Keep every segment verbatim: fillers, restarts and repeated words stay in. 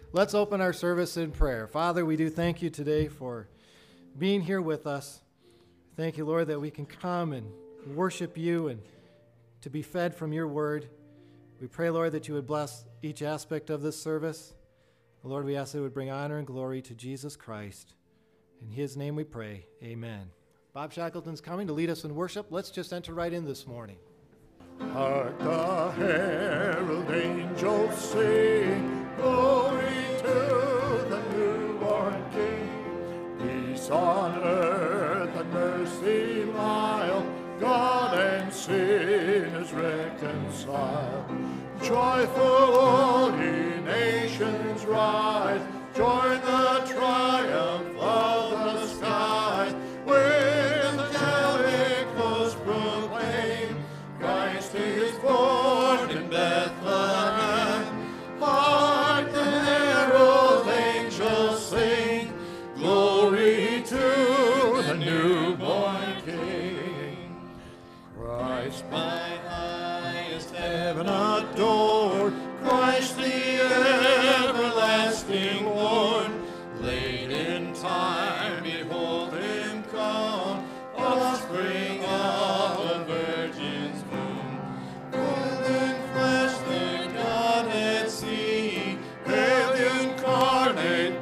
Let's open our service in prayer. Father, we do thank you today for being here with us. Thank you, Lord, that we can come and worship you and to be fed from your word. We pray, Lord, that you would bless each aspect of this service. Lord, we ask that it would bring honor and glory to Jesus Christ. In his name we pray. Amen. Bob Shackleton's coming to lead us in worship. Let's just enter right in this morning. Hark the herald angels sing, glory to the newborn King. Peace on earth and mercy mild, God and sin is reconciled. Joyful all ye nations rise, join the triumph of the skies. With angelic hosts proclaim, Christ is born in Bethlehem. Hark the herald angels sing, glory to the newborn King. Christ by highest heaven adored, Christ the everlasting Lord. Late in time, behold him come, offspring of a virgin's womb. Full in flesh the Godhead see, hail incarnate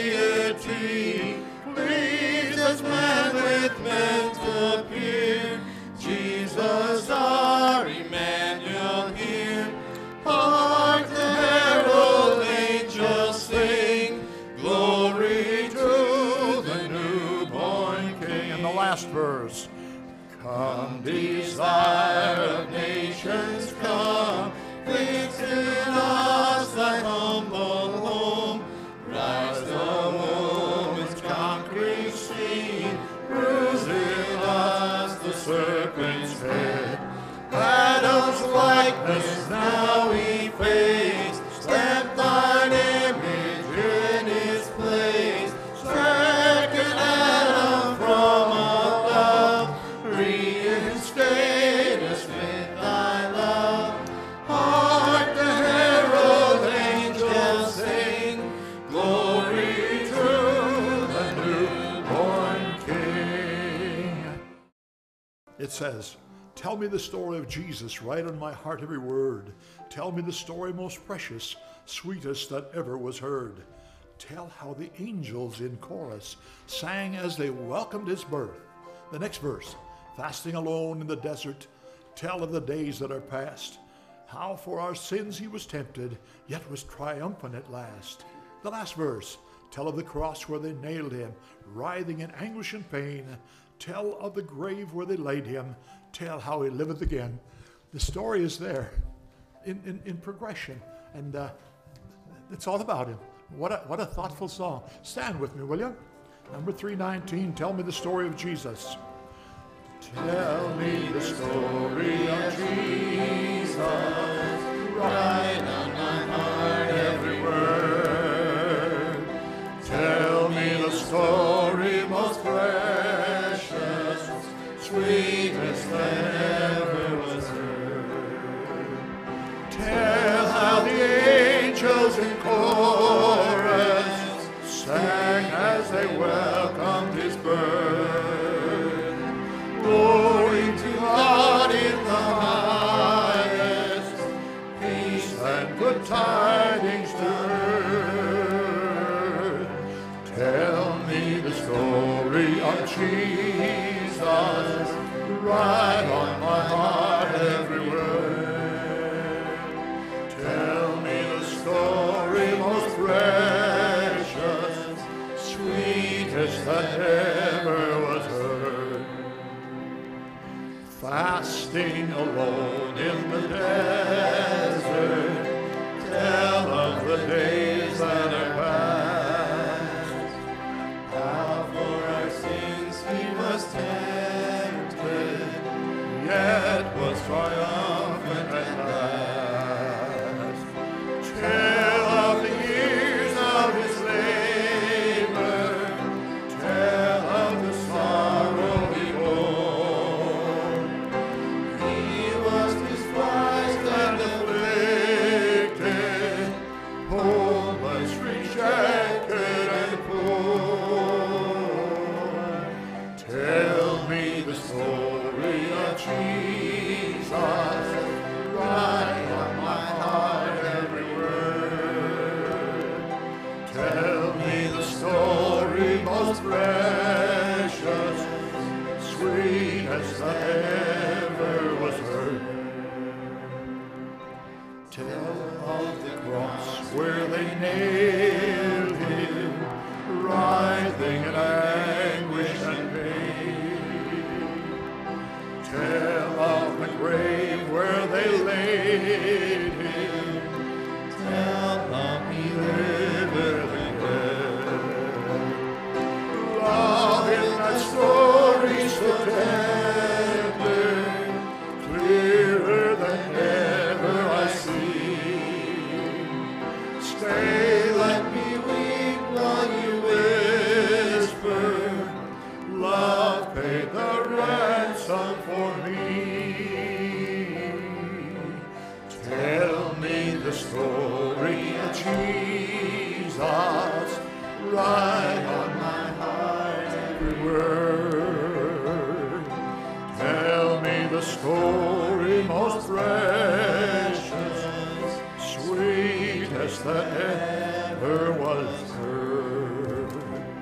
deity. Pleased as man with men to appear, Jesus our Emmanuel here. Hark the herald angels sing, glory to the newborn King. And the last verse. Come, desire of nations, come, fix in us thy humble home. Rise the woman's conquering seed, bruise in us the serpent's head. Adam's likeness now efface, stamp thine image in his place. Second Adam from above, reinstate us with thy love. Hark the herald angels sing, glory to the newborn King. It says, tell me the story of Jesus, write on my heart every word. Tell me the story most precious, sweetest that ever was heard. Tell how the angels in chorus sang as they welcomed his birth. The next verse, fasting alone in the desert, tell of the days that are past, how for our sins he was tempted, yet was triumphant at last. The last verse, tell of the cross where they nailed him, writhing in anguish and pain. Tell of the grave where they laid him, tell how he liveth again. The story is there in, in, in progression, and uh, it's all about him. What a, what a thoughtful song. Stand with me, will you? Number three nineteen, tell me the story of Jesus. Tell me the story of Jesus, write on my heart every word. Tell me the story most precious, sweetest that ever was heard. Tell how the angels in chorus sang as they welcomed his birth. Glory to God in the highest, peace and good tidings to earth. Tell me the story of Jesus, write on my heart every word. Tell me the story most precious, sweetest that ever was heard. Fasting alone in the desert, tell of the days that are past. How for our sins he was tempted, yet was triumphant at last. Tell of the years of his labor, tell of the sorrow he bore. He was despised and most precious, sweet as that ever was heard. Tell of the cross where they nailed him, writhing in anguish and pain. Tell of the grave where they laid him. Tell of he liveth again. Love in that story so tender, clearer than ever I see. Stay, let me weep while you whisper, love paid the ransom for me. Tell me the story of Jesus, write on my heart every word. Tell me the story most precious, sweet as that ever was heard.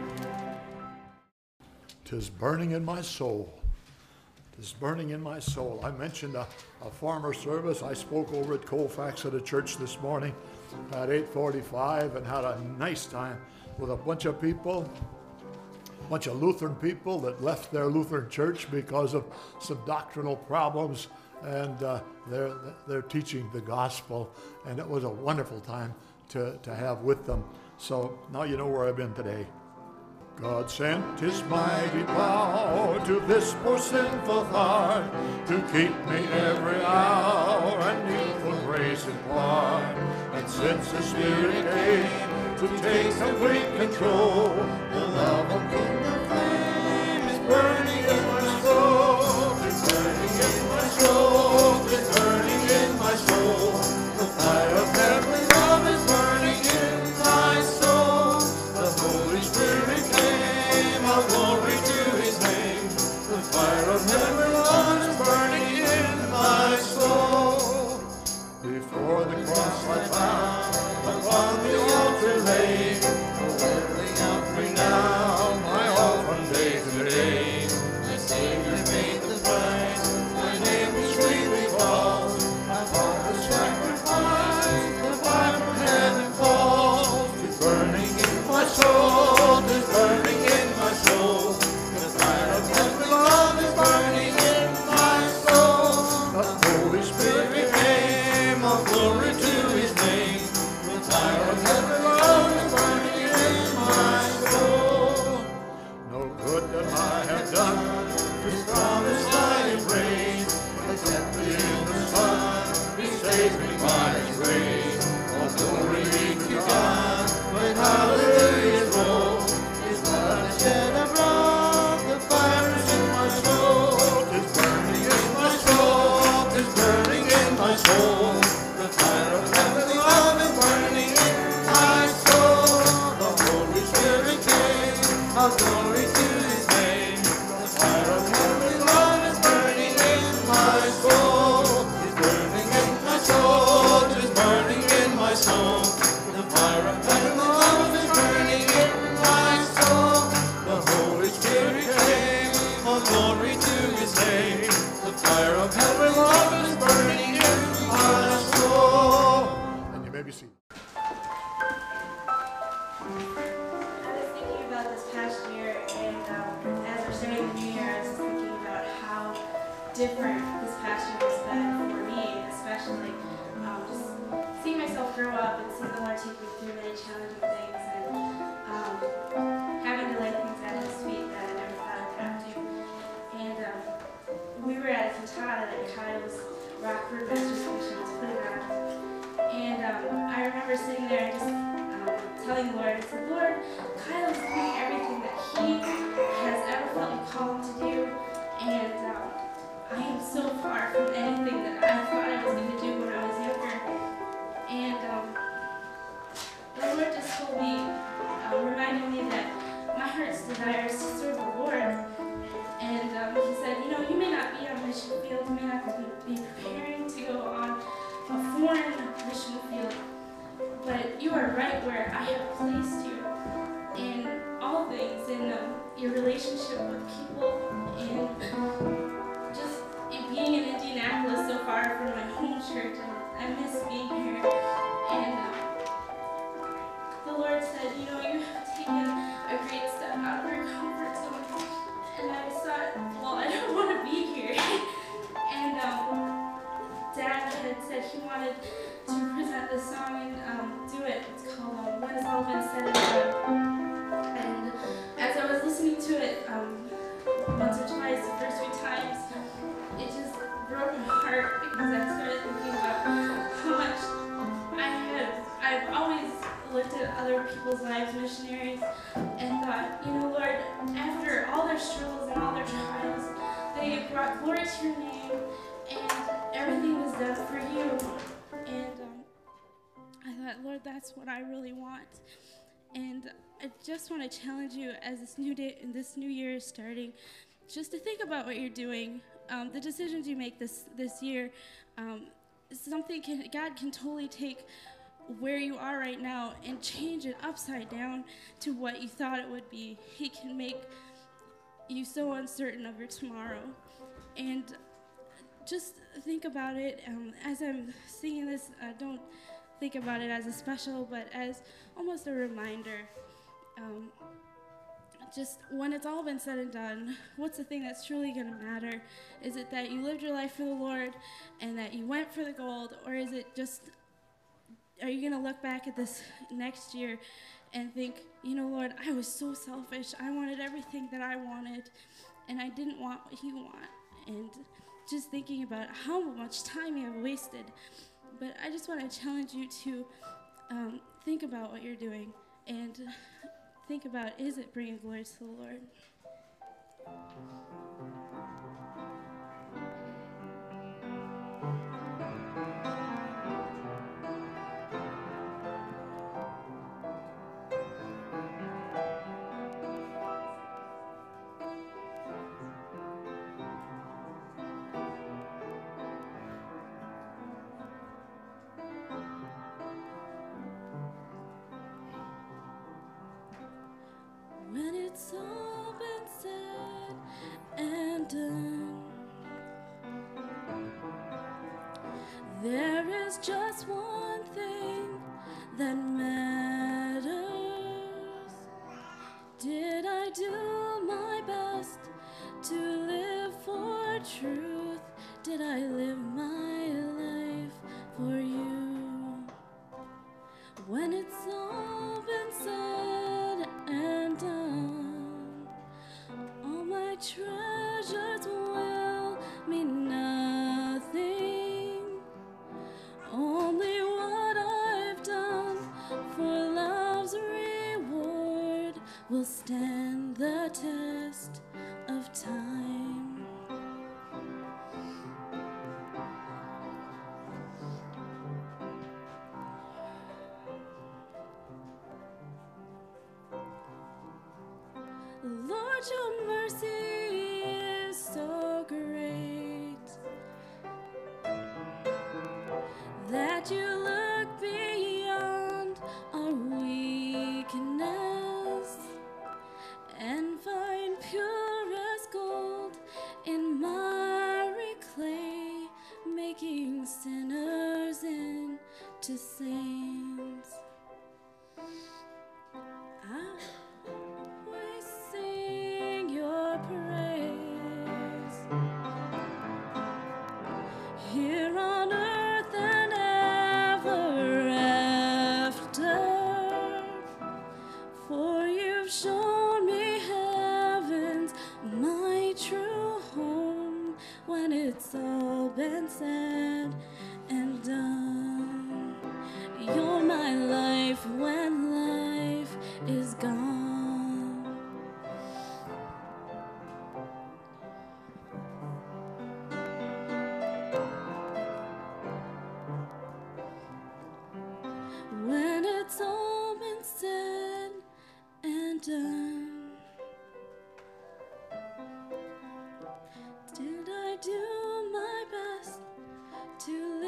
'Tis burning in my soul. 'Tis burning in my soul. I mentioned a, a former service. I spoke over at Colfax at a church this morning at eight forty-five and had a nice time with a bunch of people, a bunch of Lutheran people that left their Lutheran church because of some doctrinal problems, and uh, they're, they're teaching the gospel, and it was a wonderful time to, to have with them. So now you know where I've been today. God sent his mighty power to this poor sinful heart, to keep me every hour and youthful grace impart. And since the Spirit came to take complete control, the love of kingdom flame is burning in my soul. It's burning in my soul. It's burning in my soul. The fire of heavenly love is burning in my soul. The Holy Spirit came, all glory to his name. The fire of heavenly love is burning in my soul. Before the cross I found, upon the altar laid, a worthy offering now, my orphan day to day. My Savior paid the price, my name will sweetly fall. I bought the sacrifice, the fire from heaven falls. It's burning in my soul, it's burning in my soul. The fire of heavenly love is burning in my soul. The Holy Spirit came, all glory to his name. The fire of heavenly love is burning in my soul. No good that I have done, his promise I embrace. He set me in the sun, he saved me by his grace. All glory be to God, when hallelujahs roll. His blood is shed abroad, the fire is in my soul. 'Tis burning in my soul, 'tis burning in my soul. The fire of heavenly love is burning in my soul. The Holy Spirit came, all glory to his name. The fire of heavenly love is burning in my soul. It's burning in my soul, it's burning in my soul. The fire of heavenly love is burning in my soul. The Holy Spirit came, all glory to his name. The fire of heavenly love is burning in my soul. And you may be seated. I was thinking about this past year, and um, as we're starting the new year, I was thinking about how different this past year has been for me, especially um, just seeing myself grow up and seeing the Lord take me through many challenging things, and um, having to lay things at his feet that I never thought I'd have to. And um, we were at a cantata that Kyle's Rockford Baptist Mission was putting on, and um, I remember sitting there and just um, telling the Lord, I said, Lord, Kyle is doing everything that he has ever felt like called to do, and um, I am so far from anything that I thought I was going to do when I was younger. And um, the Lord just told me, uh, reminding me that my heart's desire is to serve the Lord. And um, he said, you know, you may not be on a mission field, you may not be preparing to go on a foreign mission field, but you are right where I have placed you in all things. And uh, Lord said, you know, you have taken a great step out of your comfort zone. And I just thought, well, I don't want to be here. And um, Dad had said he wanted to present this song and um, do it. It's called um, When It's All Been Said and Done. And as I was listening to it um, once or twice, the first few times, it just broke my heart because I started thinking about how much I had, I've always looked at other people's lives, missionaries, and thought, you know, Lord, after all their struggles and all their trials, they brought glory to your name, and everything was done for you. And um, I thought, Lord, that's what I really want. And I just want to challenge you as this new day and this new year is starting, just to think about what you're doing. Um, the decisions you make this this year, um, something can God can totally take where you are right now and change it upside down to what you thought it would be. He can make you so uncertain of your tomorrow. And just think about it. Um, as I'm singing this, uh, don't think about it as a special, but as almost a reminder. Um, just when it's all been said and done, what's the thing that's truly going to matter? Is it that you lived your life for the Lord and that you went for the gold, or is it just, are you going to look back at this next year and think, you know, Lord, I was so selfish. I wanted everything that I wanted, and I didn't want what you want. And just thinking about how much time you have wasted. But I just want to challenge you to um, think about what you're doing and think about, is it bringing glory to the Lord? When it's all been said and done, there is just one thing that matters. Did I do my best to live for truth? Did I live my life for you? When it's all been said and done, all my treasures will mean nothing. Only what I've done for love's reward will stand the test of time. Lord, your mercy is so great that you look beyond our weakness and find purest gold in miry clay, making sinners into saints. I here on earth and ever after, for you've shown me heaven's my true home. When it's all been said and done, you're my life when life is gone. When it's all been said and done, did I do my best to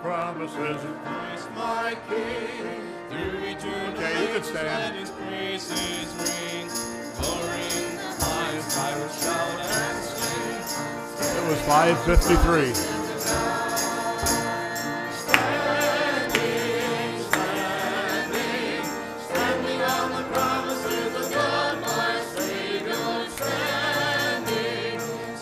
promises of Christ my King. Through eternal Okay, you can ages, stand. let his praises ring. Glory in the highest, I will shout and sing. It was five fifty-three. Standing, standing, standing on the promises of God, my Savior. Standing,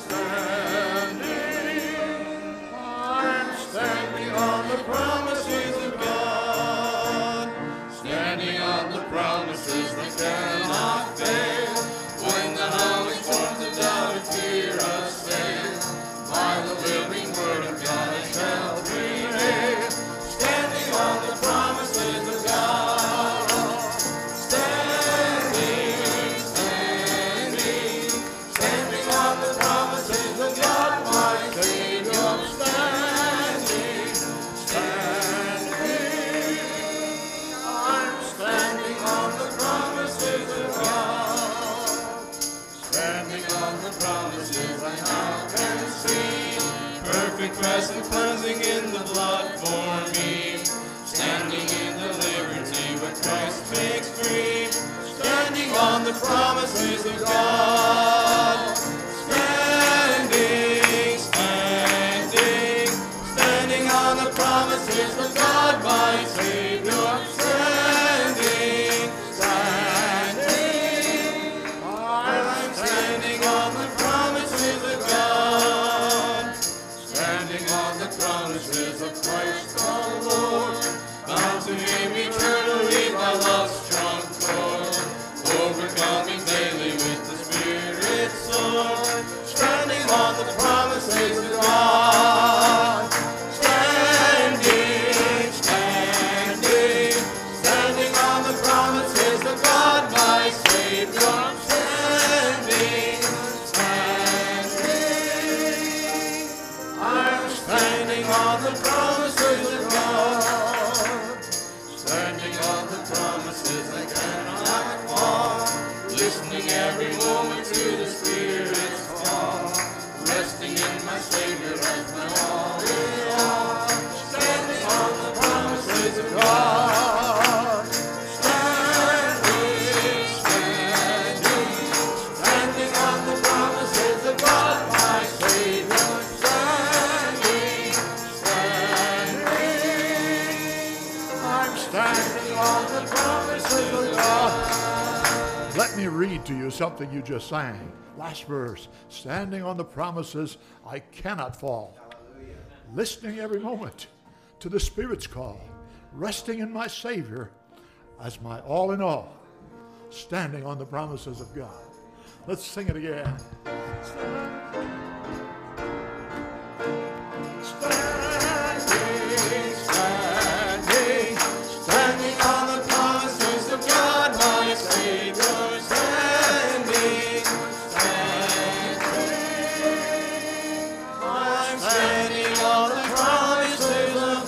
standing, I'm standing on the promises of God. Standing on the promises that cannot fail. When the howling storms of doubt and fear assail, by the living word of God I shall prevail. Standing on the promises of God. Standing, standing, standing on the promises of God, my Savior. Standing, standing, I'm standing on the promises of God. Standing on the promises I now can see. Perfect rest and cleansing in the blood for me. Standing in the liberty where Christ makes free. Standing on the promises of God. Standing, standing, standing on the promises of God, my Savior. Standing, standing, I'm standing on the promises of God. Standing on the promises of Christ the Lord. Bound to him eternally by love's strong cord. Overcoming daily with the Spirit's sword. Standing on the promises of God. Standing, standing, standing on the promises of God, my Savior. Standing, standing, I'm standing on the promises of God. Standing on the promises that cannot fall. Listening every moment to the Spirit's call. Resting in my Savior as my all in all. Standing on the promises of God. Standing, standing, standing on the promises of God, my Savior. Standing, standing, I'm standing on the promises of God. Let me read to you something you just sang. Last verse. Standing on the promises, I cannot fall. Listening every moment to the Spirit's call. Resting in my Savior as my all in all. Standing on the promises of God. Let's sing it again. Standing, standing, standing on the promises of God, my Savior. Standing, standing, I'm standing on the promises of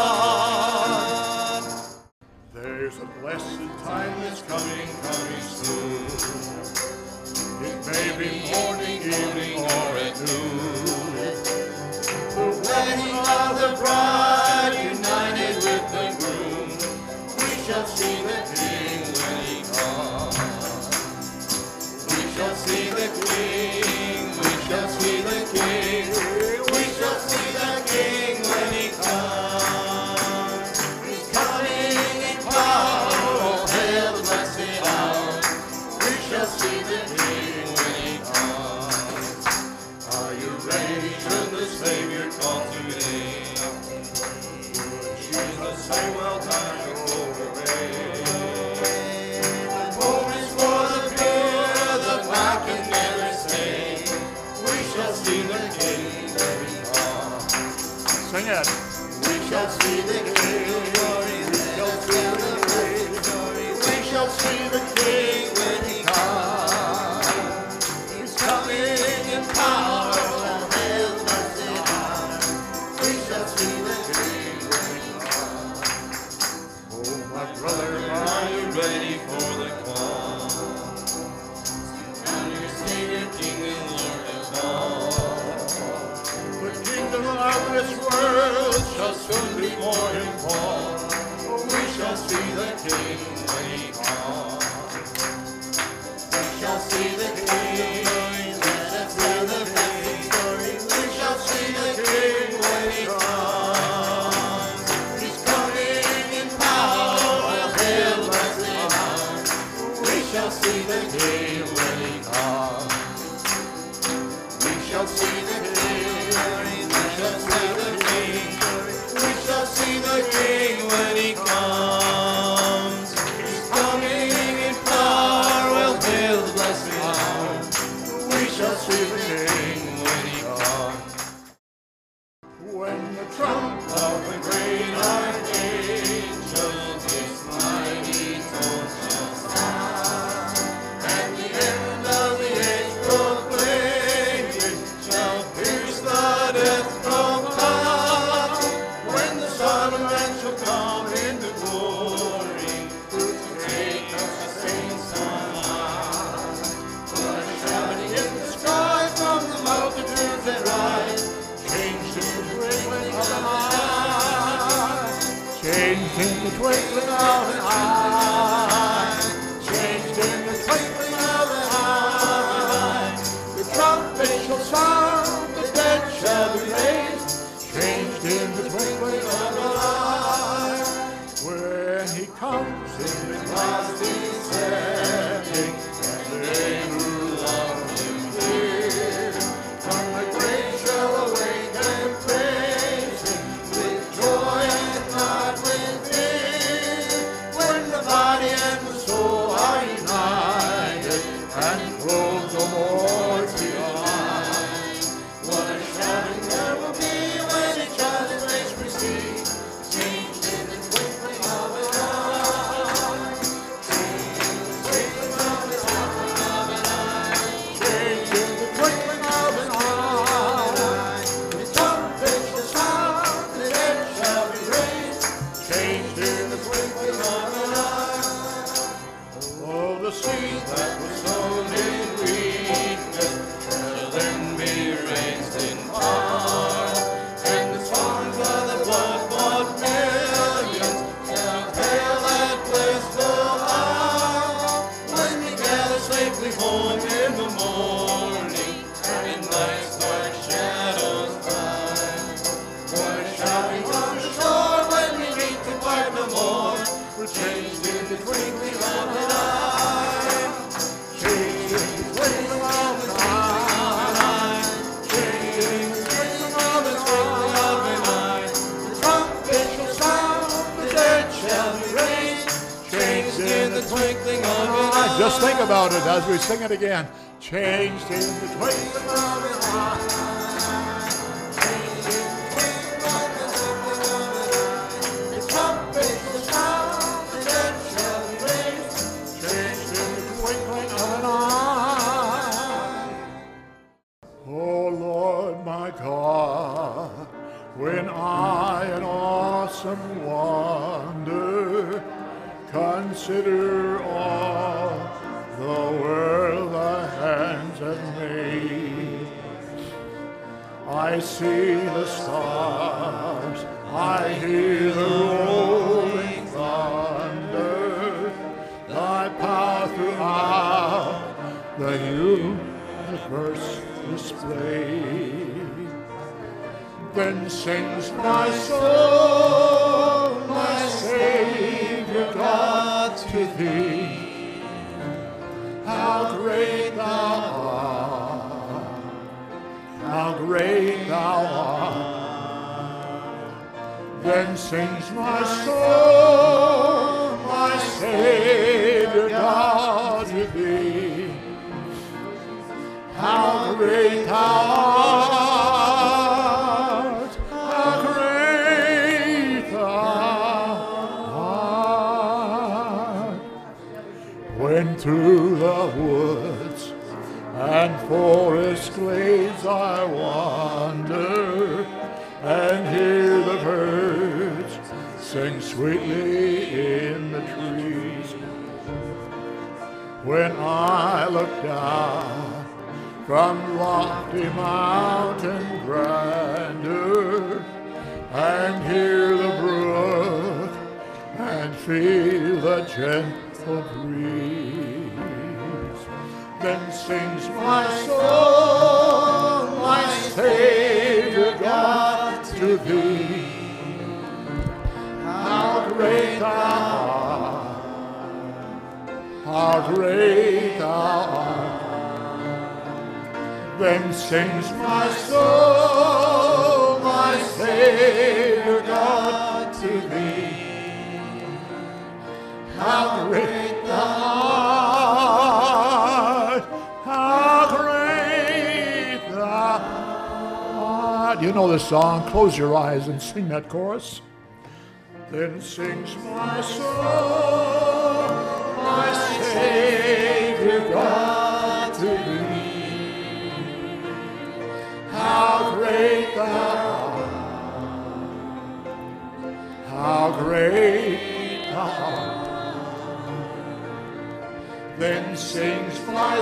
God. There's a blessed Time is coming, coming soon. It may be morning, evening, or at noon. The wedding of the bride united with the groom. We shall see the King when he comes. We shall see the King. We shall see the King. We shall see the King when he comes. He's coming in power. Oh, hail the blessed hour. We shall see the King when he comes. Are you ready? Should the Savior call today? Jesus say, well done, your glory. The moments for the pure, the black can never stay. We shall see the King when he comes. Sing it. We shall see the King. We shall see the King. We shall see the King when he comes. He's coming in power. Oh, hail the blessed hour. We shall see the King when he comes. Oh, my brother, are you ready for the call? Now your Savior, King and Lord of all. The kingdom of this world shall soon be King when he comes. We shall see the King. Let us tell the blessed story. We shall see the King when he comes. He's coming in power. All hail the blessed one. We shall see the King when he comes. We shall see the King. We shall see the King. We shall see the King when he comes. He's coming in power. Well, hail the blessed one. We shall see the King when he comes. When the trump Of the great archangel, his mighty tone shall sound, and the end of the age proclaiming shall pierce the death profound. When the Son of Man shall come into glory, to take us the saints on high. What a shouting in the sky from the multitudes that rise, changed in the twinkling of an eye. changed in the twinkling of an eye, Changed in the twinkling of an eye. The trumpet shall sound, the dead shall be raised. changed in the twinkling of an eye. When he comes in the Last descending, and they who love him dear, from the grave shall awake and praise him with joy and not with fear. When the body and the soul are united and clothed no more behind. What a shouting there will be when each other's face we see, changed in the twinkling of an eye. Changed in the twinkling of an eye. changed in the twinkling of an eye, The trumpet shall sound, the dead shall be raised, changed in the twinkling of an eye. oh the seed That was sown in weakness shall then be raised in power, and the songs of the blood-bought millions shall hail that blissful hour. When we gather safely home in the morning, and in night's dark shadows die. What a shouting on the shore when we meet to part no more. We're changed in the twinkling of an eye. changed in the twinkling of an eye, Changed in the twinkling of an eye. The trumpet shall sound, the dead shall be raised. Changed in the twinkling of an eye. just think about it as we sing it again. Changed in the twinkling of an eye. The trumpet shall sound, the dead shall be raised. Changed in the twinkling of an eye. Oh Lord my God, when I in awesome wonder consider all the world thy hands have made, I see the stars, I hear the rolling thunder, thy power throughout the universe displayed. Then sings my soul, my Savior God, to thee. How great thou art, how great thou art. Then sings my soul, my Savior God, to thee. How great thou art, how great thou art. When through the woods and forest glades I wander and hear the birds sing sweetly in the trees, when I look down from lofty mountain grandeur and hear the brook and feel the gentle breeze. Then sings my soul, my Savior God, to thee. How great thou art, how great thou art. Then sings my soul, my Savior God, to thee. How great thou art, how great thou art. You know this song. Close your eyes and sing that chorus. Then sings my soul, my Savior God, to thee. How great thou art, how great thou art. Then sings my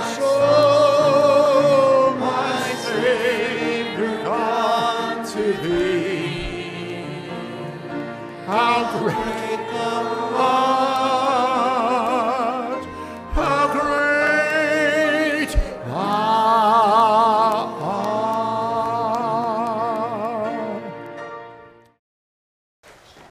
soul, my Savior God, to thee. How great thou art.